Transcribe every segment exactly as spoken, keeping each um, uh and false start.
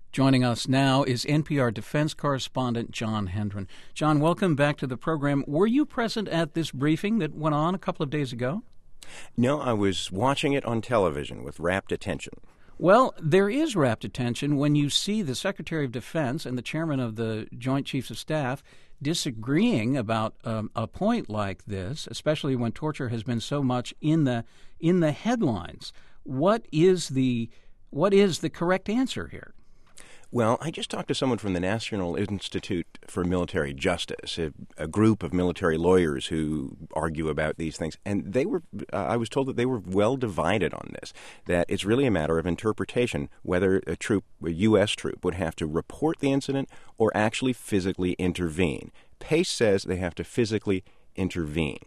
Joining us now is N P R defense correspondent John Hendren. John, welcome back to the program. Were you present at this briefing that went on a couple of days ago? No, I was watching it on television with rapt attention. Well, there is rapt attention when you see the Secretary of Defense and the chairman of the Joint Chiefs of Staff disagreeing about um, a point like this, especially when torture has been so much in the in the headlines. What is the what is the correct answer here? Well, I just talked to someone from the National Institute for Military Justice, a, a group of military lawyers who argue about these things, and they were. Uh, I was told that they were well divided on this. That it's really a matter of interpretation whether a troop, a U S troop, would have to report the incident or actually physically intervene. Pace says they have to physically intervene.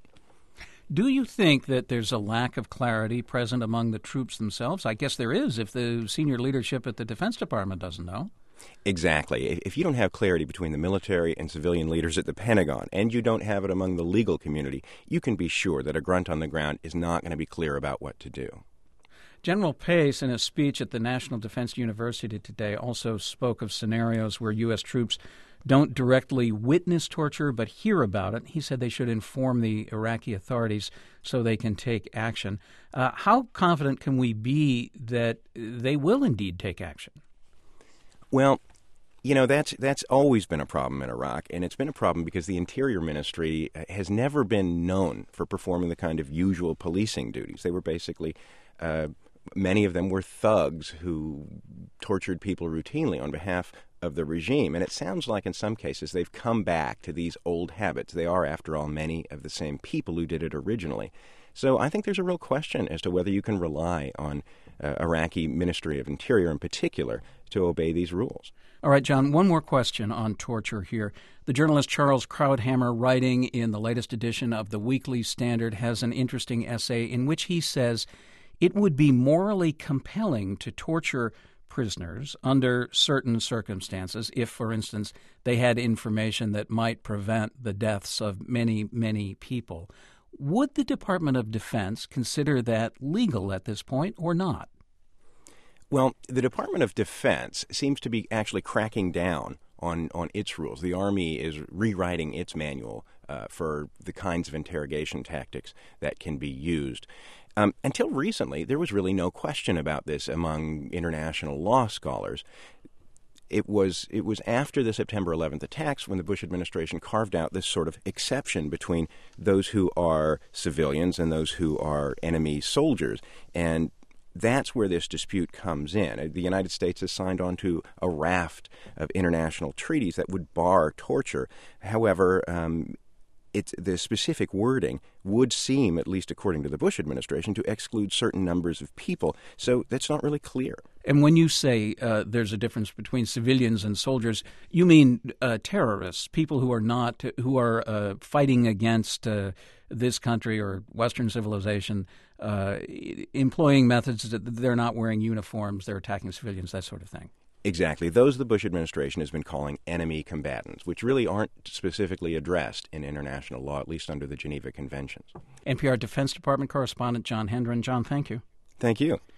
Do you think that there's a lack of clarity present among the troops themselves? I guess there is if the senior leadership at the Defense Department doesn't know. Exactly. If you don't have clarity between the military and civilian leaders at the Pentagon, and you don't have it among the legal community, you can be sure that a grunt on the ground is not going to be clear about what to do. General Pace, in a speech at the National Defense University today, also spoke of scenarios where U S troops don't directly witness torture but hear about it. He said they should inform the Iraqi authorities so they can take action. Uh, how confident can we be that they will indeed take action? Well, you know, that's that's always been a problem in Iraq, and it's been a problem because the Interior Ministry has never been known for performing the kind of usual policing duties. They were basically, uh, many of them were thugs who tortured people routinely on behalf of the regime. And it sounds like in some cases they've come back to these old habits. They are, after all, many of the same people who did it originally. So I think there's a real question as to whether you can rely on uh, Iraqi Ministry of Interior in particular to obey these rules. All right, John, one more question on torture here. The journalist Charles Krauthammer, writing in the latest edition of the Weekly Standard, has an interesting essay in which he says it would be morally compelling to torture prisoners under certain circumstances if, for instance, they had information that might prevent the deaths of many, many people. Would the Department of Defense consider that legal at this point or not? Well, the Department of Defense seems to be actually cracking down on, on its rules. The Army is rewriting its manual uh, for the kinds of interrogation tactics that can be used. Um, until recently, there was really no question about this among international law scholars. It was it was after the September eleventh attacks when the Bush administration carved out this sort of exception between those who are civilians and those who are enemy soldiers. And that's where this dispute comes in. The United States has signed on to a raft of international treaties that would bar torture. However, um, It's, the specific wording would seem, at least according to the Bush administration, to exclude certain numbers of people. So that's not really clear. And when you say uh, there's a difference between civilians and soldiers, you mean uh, terrorists, people who are not who are uh, fighting against uh, this country or Western civilization, uh, employing methods that they're not wearing uniforms, they're attacking civilians, that sort of thing. Exactly. Those the Bush administration has been calling enemy combatants, which really aren't specifically addressed in international law, at least under the Geneva Conventions. N P R Defense Department correspondent John Hendren. John, thank you. Thank you.